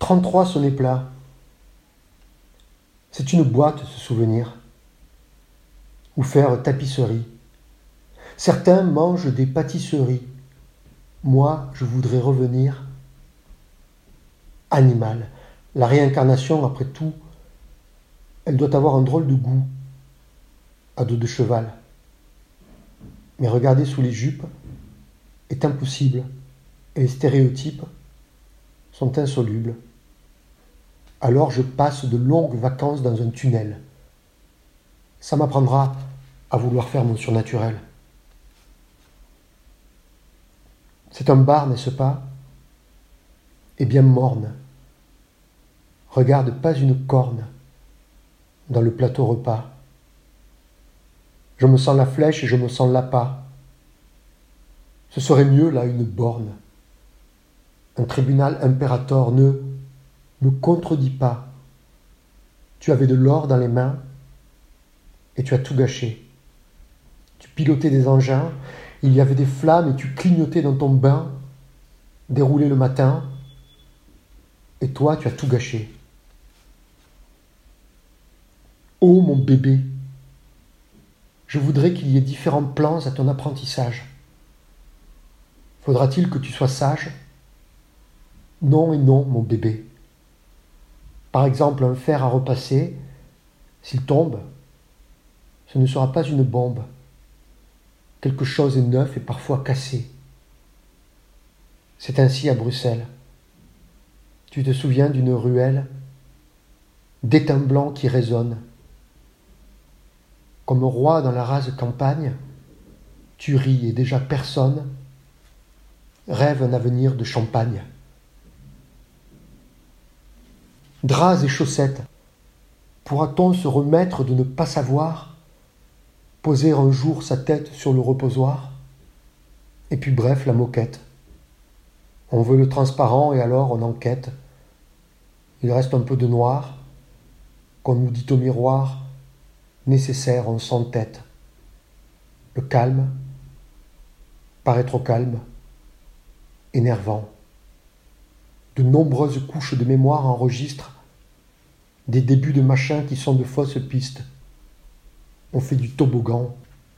33 sonnait plat. C'est une boîte, ce souvenir. Ou faire tapisserie. Certains mangent des pâtisseries. Moi, je voudrais revenir animal. La réincarnation, après tout, elle doit avoir un drôle de goût, à dos de cheval. Mais regarder sous les jupes est impossible, et les stéréotypes sont insolubles. Alors je passe de longues vacances dans un tunnel. Ça m'apprendra à vouloir faire mon surnaturel. C'est un bar, n'est-ce pas? Eh bien morne. Regarde, pas une corne dans le plateau repas. Je me sens la flèche et je me sens l'appât. Ce serait mieux là une borne. Un tribunal impérator, ne me contredis pas. Tu avais de l'or dans les mains et tu as tout gâché. Tu pilotais des engins, il y avait des flammes et tu clignotais dans ton bain, déroulé le matin, et toi tu as tout gâché. Oh mon bébé, je voudrais qu'il y ait différents plans à ton apprentissage. Faudra-t-il que tu sois sage? Non et non, mon bébé. Par exemple, un fer à repasser, s'il tombe, ce ne sera pas une bombe. Quelque chose est neuf et parfois cassé. C'est ainsi à Bruxelles. Tu te souviens d'une ruelle, d'étain blanc qui résonne. Comme roi dans la rase campagne, tu ris et déjà personne rêve un avenir de champagne. Draps et chaussettes, pourra-t-on se remettre de ne pas savoir poser un jour sa tête sur le reposoir? Et puis bref, la moquette. On veut le transparent et alors on enquête. Il reste un peu de noir, qu'on nous dit au miroir, nécessaire, on s'entête. Le calme paraît trop calme, énervant. De nombreuses couches de mémoire enregistrent des débuts de machins qui sont de fausses pistes. On fait du toboggan.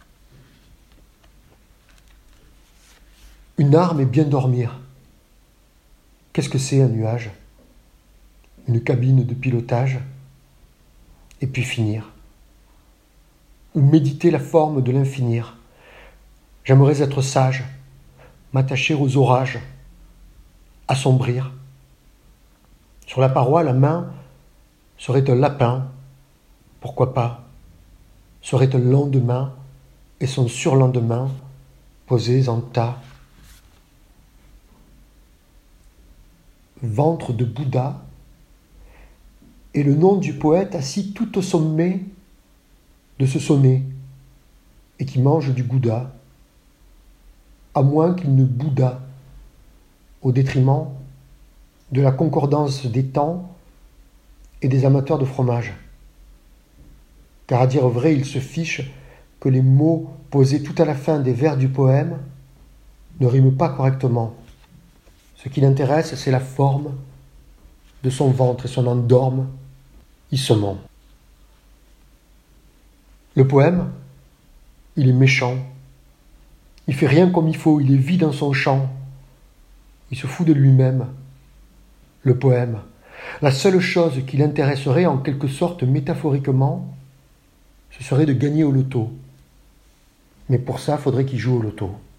Une arme est bien dormir. Qu'est-ce que c'est un nuage? Une cabine de pilotage? Et puis finir. Ou méditer la forme de l'infinir. J'aimerais être sage, m'attacher aux orages, assombrir. Sur la paroi, la main serait un lapin, pourquoi pas, serait un lendemain et son surlendemain posés en tas. Ventre de Bouddha et le nom du poète assis tout au sommet de ce sonnet et qui mange du gouda, à moins qu'il ne bouddha au détriment de la concordance des temps et des amateurs de fromage. Car à dire vrai, il se fiche que les mots posés tout à la fin des vers du poème ne riment pas correctement. Ce qui l'intéresse, c'est la forme de son ventre et son endorme, il se ment. Le poème, il est méchant. Il fait rien comme il faut, il est vide dans son champ. Il se fout de lui-même. Le poème, la seule chose qui l'intéresserait en quelque sorte métaphoriquement, ce serait de gagner au loto. Mais pour ça, il faudrait qu'il joue au loto.